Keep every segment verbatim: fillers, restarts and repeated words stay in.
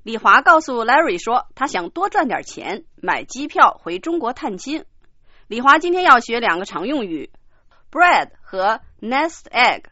李华告诉 Larry 说，他想多赚点钱，买机票回中国探亲。李华今天要学两个常用语 bread 和 nest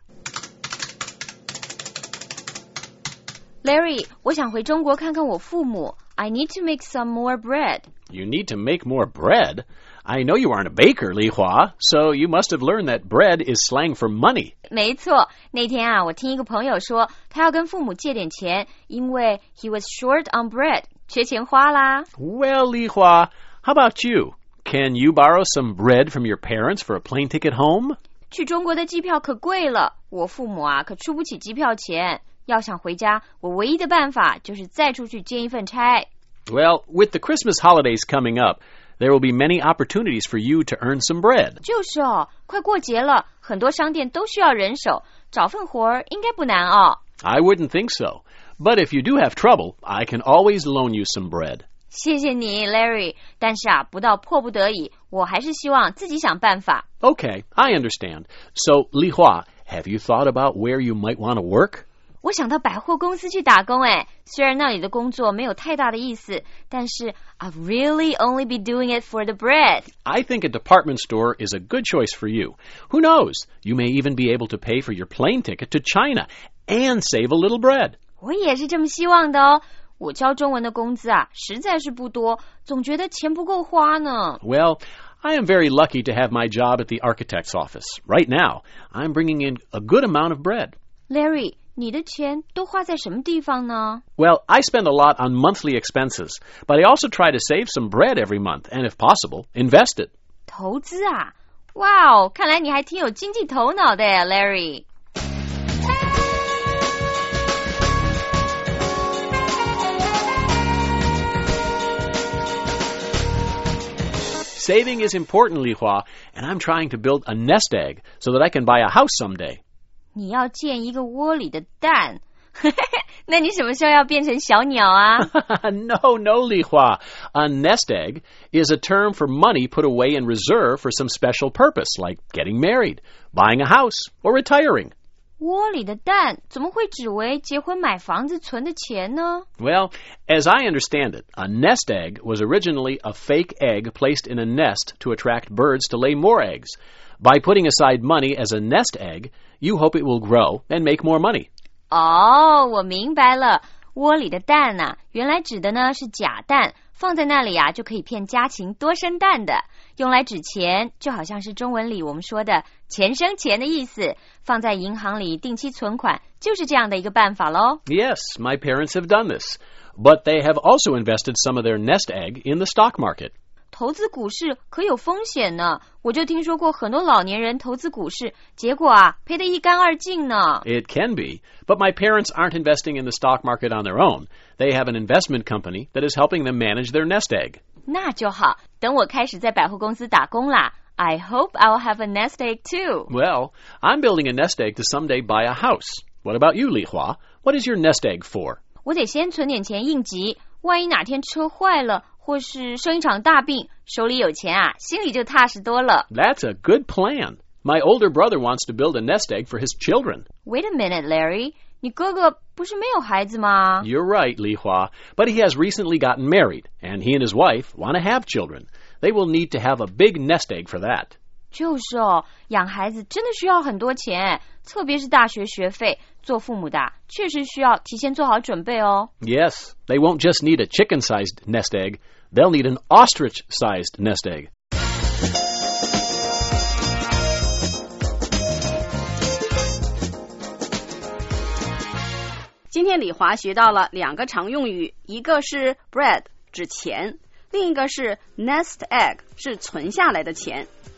egg。Larry， 我想回中国看看我父母。I need to make some more bread. You need to make more bread? I know you aren't a baker, Li Hua, so you must have learned that bread is slang for money. 没错，那天啊，我听一个朋友说，他要跟父母借点钱，因为 he was short on bread， 缺钱花啦。 Well, Li Hua, how about you? Can you borrow some bread from your parents for a plane ticket home? 去中国的机票可贵了，我父母啊可出不起机票钱。要想回家，我唯一的办法就是再出去兼一份差。 Well, with the Christmas holidays coming up, there will be many opportunities for you to earn some bread. 就是哦，快过节了，很多商店都需要人手，找份活儿应该不难哦。 I wouldn't think so. But if you do have trouble, I can always loan you some bread. 谢谢你 Larry， 但是啊，不到迫不得已，我还是希望自己想办法。 Okay, I understand. So, Li Hua, have you thought about where you might want to work? 我想到百货公司去打工诶，虽然那里的工作没有太大的意思，但是 I'll really only be doing it for the bread. I think a department store is a good choice for you. Who knows? You may even be able to pay for your plane ticket to China and save a little bread. 我也是这么希望的哦。我教中文的工资啊，实在是不多，总觉得钱不够花呢。 Well, I am very lucky to have my job at the architect's office. Right now, I'm bringing in a good amount of bread. Larry, 你的钱都花在什么地方呢？ Well, I spend a lot on monthly expenses, but I also try to save some bread every month and, if possible, invest it. 投资啊？哇哦，看来你还挺有经济头脑的呀 ，Larry。 Saving is important, Li Hua, and I'm trying to build a nest egg so that I can buy a house someday. 你要建一个窝里的蛋，那你什么时候要变成小鸟啊？ No, no, Li Hua. A nest egg is a term for money put away in reserve for some special purpose, like getting married, buying a house, or retiring. 窝里的蛋怎么会只为结婚买房子存的钱呢？ Well, as I understand it, a nest egg was originally a fake egg placed in a nest to attract birds to lay more eggs. By putting aside money as a nest egg, you hope it will grow and make more money. 哦，我明白了，窝里的蛋啊，原来指的呢是假蛋，放在那里啊就可以骗家禽多生蛋的，用来指钱，就好像是中文里我们说的钱生钱的意思，放在银行里定期存款，就是这样的一个办法咯。 Yes, my parents have done this, but they have also invested some of their nest egg in the stock market. 投资股市可有风险呢，我就听说过很多老年人投资股市，结果啊赔得一干二净呢。 It can be, but my parents aren't investing in the stock market on their own. They have an investment company that is helping them manage their nest egg. 那就好，等我开始在百货公司打工啦。I hope I'll have a nest egg too. Well, I'm building a nest egg to someday buy a house. What about you, Li Hua? What is your nest egg for? 我得先存点钱应急，万一哪天车坏了，或是生一场大病，手里有钱啊，心里就踏实多了。 That's a good plan. My older brother wants to build a nest egg for his children. Wait a minute, Larry. 你哥哥不是没有孩子吗？ You're right, Li Hua, but he has recently gotten married, and he and his wife want to have children. They will need to have a big nest egg for that. 就是哦，养孩子真的需要很多钱，特别是大学学费，做父母的确实需要提前做好准备哦。 Yes, they won't just need a chicken-sized nest egg. They'll need an ostrich-sized nest egg. 今天李华学到了两个常用语，一个是 bread 指钱，另一个是 nest egg 是存下来的钱。